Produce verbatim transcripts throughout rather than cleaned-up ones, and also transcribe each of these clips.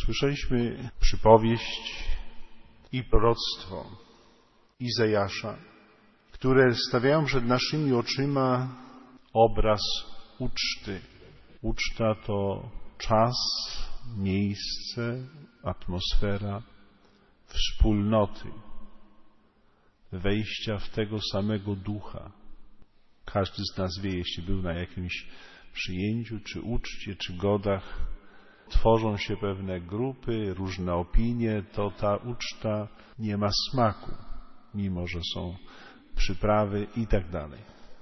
Usłyszeliśmy przypowieść i proroctwo Izajasza, które stawiają przed naszymi oczyma obraz uczty. Uczta to czas, miejsce, atmosfera wspólnoty, wejścia w tego samego ducha. Każdy z nas wie, jeśli był na jakimś przyjęciu, czy uczcie, czy godach, tworzą się pewne grupy, różne opinie, to ta uczta nie ma smaku, mimo że są przyprawy i tak dalej.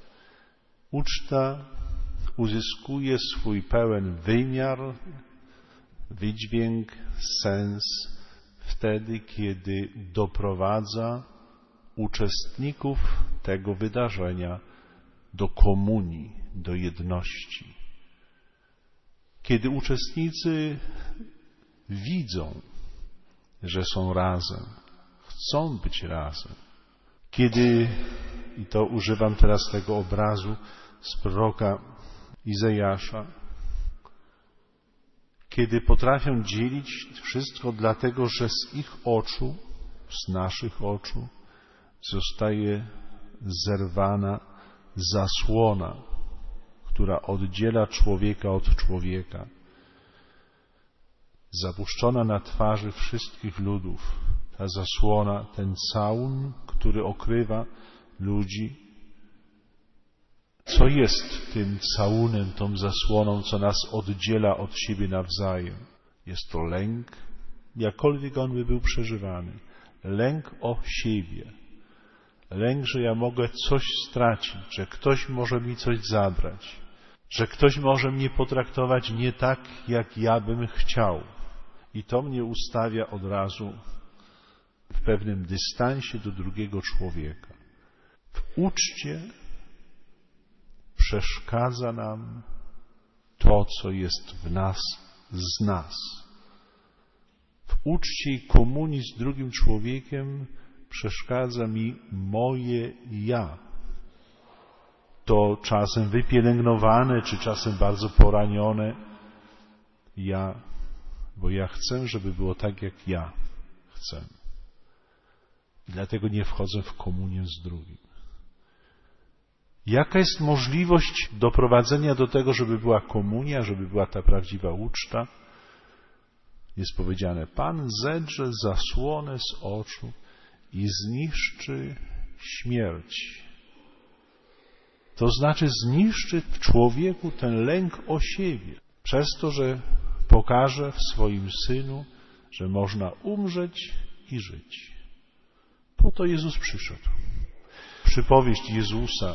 Uczta uzyskuje swój pełen wymiar, wydźwięk, sens wtedy, kiedy doprowadza uczestników tego wydarzenia do komunii, do jedności. Kiedy uczestnicy widzą, że są razem, chcą być razem. Kiedy, i to używam teraz tego obrazu z proroka Izajasza, kiedy potrafią dzielić wszystko dlatego, że z ich oczu, z naszych oczu zostaje zerwana zasłona, która oddziela człowieka od człowieka, zapuszczona na twarzy wszystkich ludów, ta zasłona, ten całun, który okrywa ludzi. Co jest tym całunem, tą zasłoną, co nas oddziela od siebie nawzajem? Jest to lęk, jakkolwiek on by był przeżywany. Lęk o siebie. Lęk, że ja mogę coś stracić, że ktoś może mi coś zabrać, że ktoś może mnie potraktować nie tak, jak ja bym chciał. I to mnie ustawia od razu w pewnym dystansie do drugiego człowieka. W uczcie przeszkadza nam to, co jest w nas, z nas. W uczcie i komunii z drugim człowiekiem przeszkadza mi moje ja. To czasem wypielęgnowane, czy czasem bardzo poranione ja, bo ja chcę, żeby było tak, jak ja chcę. I dlatego nie wchodzę w komunię z drugim. Jaka jest możliwość doprowadzenia do tego, żeby była komunia, żeby była ta prawdziwa uczta? Jest powiedziane, Pan zedrze zasłonę z oczu i zniszczy śmierć. To znaczy zniszczy w człowieku ten lęk o siebie. Przez to, że pokaże w swoim Synu, że można umrzeć i żyć. Po to Jezus przyszedł. Przypowieść Jezusa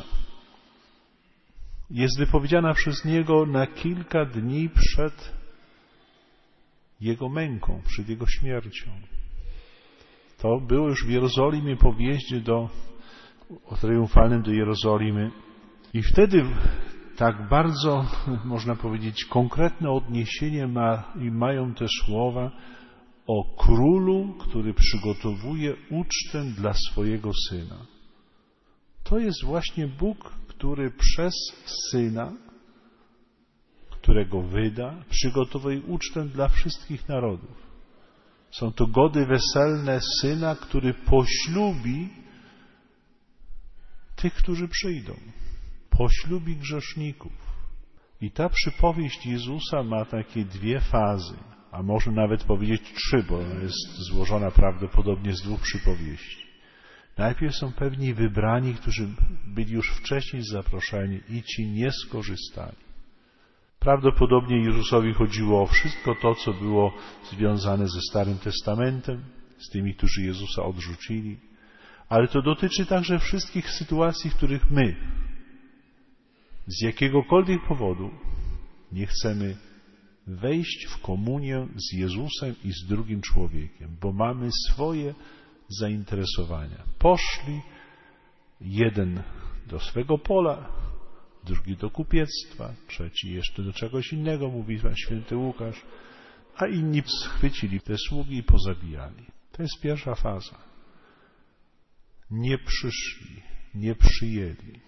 jest wypowiedziana przez Niego na kilka dni przed Jego męką, przed Jego śmiercią. To było już w Jerozolimie po wjeździe do, triumfalnym do Jerozolimy. I wtedy tak bardzo, można powiedzieć, konkretne odniesienie ma, i mają te słowa o królu, który przygotowuje ucztę dla swojego Syna. To jest właśnie Bóg, który przez Syna, którego wyda, przygotowuje ucztę dla wszystkich narodów. Są to gody weselne Syna, który poślubi tych, którzy przyjdą. Poślubi grzeszników. I ta przypowieść Jezusa ma takie dwie fazy, a może nawet powiedzieć trzy, bo ona jest złożona prawdopodobnie z dwóch przypowieści. Najpierw są pewni wybrani, którzy byli już wcześniej zaproszeni i ci nie skorzystali. Prawdopodobnie Jezusowi chodziło o wszystko to, co było związane ze Starym Testamentem, z tymi, którzy Jezusa odrzucili, ale to dotyczy także wszystkich sytuacji, w których my z jakiegokolwiek powodu nie chcemy wejść w komunię z Jezusem i z drugim człowiekiem, bo mamy swoje zainteresowania. Poszli jeden do swego pola, drugi do kupiectwa, trzeci jeszcze do czegoś innego, mówi święty Łukasz, a inni schwycili te sługi i pozabijali. To jest pierwsza faza. Nie przyszli, nie przyjęli.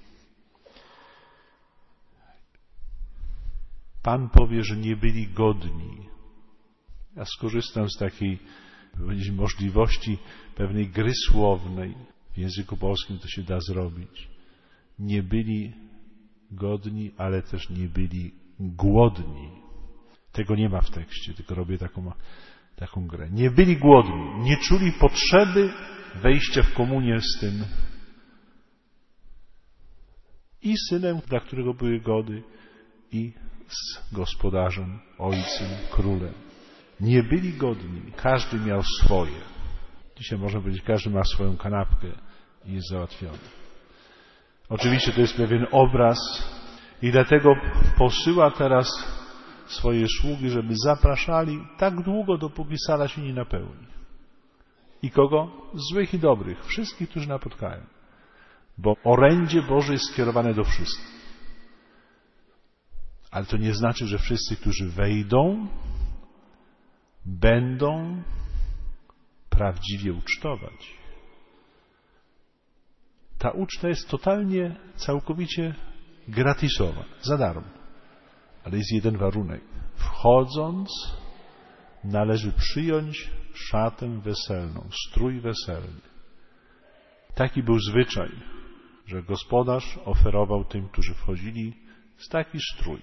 Pan powie, że nie byli godni Ja skorzystam z takiej możliwości pewnej gry słownej. W języku polskim to się da zrobić. Nie byli godni, ale też nie byli głodni. Tego nie ma w tekście, tylko robię taką, taką grę. Nie byli głodni, nie czuli potrzeby wejścia w komunię z tym i synem, dla którego były gody, i z gospodarzem, ojcem, królem. Nie byli godni, każdy miał swoje. Dzisiaj można powiedzieć, każdy ma swoją kanapkę i jest załatwiony. Oczywiście to jest pewien obraz i dlatego posyła teraz swoje sługi, żeby zapraszali tak długo, dopóki sala się nie napełni. I kogo? Złych i dobrych. Wszystkich, którzy napotkają. Bo orędzie Boże jest skierowane do wszystkich. Ale to nie znaczy, że wszyscy, którzy wejdą, będą prawdziwie ucztować. Ta uczta jest totalnie, całkowicie gratisowa, za darmo. Ale jest jeden warunek. Wchodząc, należy przyjąć szatę weselną, strój weselny. Taki był zwyczaj, że gospodarz oferował tym, którzy wchodzili, taki strój.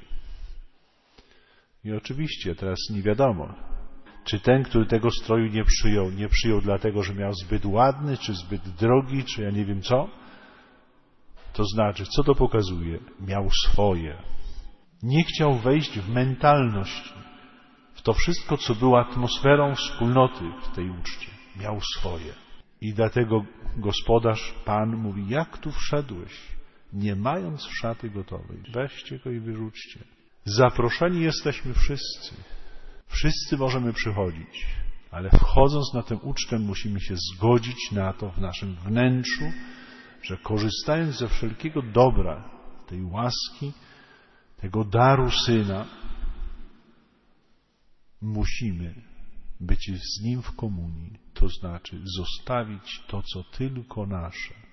I oczywiście teraz nie wiadomo, czy ten, który tego stroju nie przyjął, nie przyjął dlatego, że miał zbyt ładny, czy zbyt drogi, czy ja nie wiem co. To znaczy, co to pokazuje? Miał swoje. Nie chciał wejść w mentalność, w to wszystko, co było atmosferą wspólnoty w tej uczcie. Miał swoje. I dlatego gospodarz, Pan mówi, jak tu wszedłeś, nie mając szaty gotowej. Weźcie go i wyrzućcie. Zaproszeni jesteśmy wszyscy. Wszyscy możemy przychodzić, ale wchodząc na tę ucztę musimy się zgodzić na to w naszym wnętrzu, że korzystając ze wszelkiego dobra, tej łaski, tego daru Syna, musimy być z Nim w komunii, to znaczy zostawić to, co tylko nasze.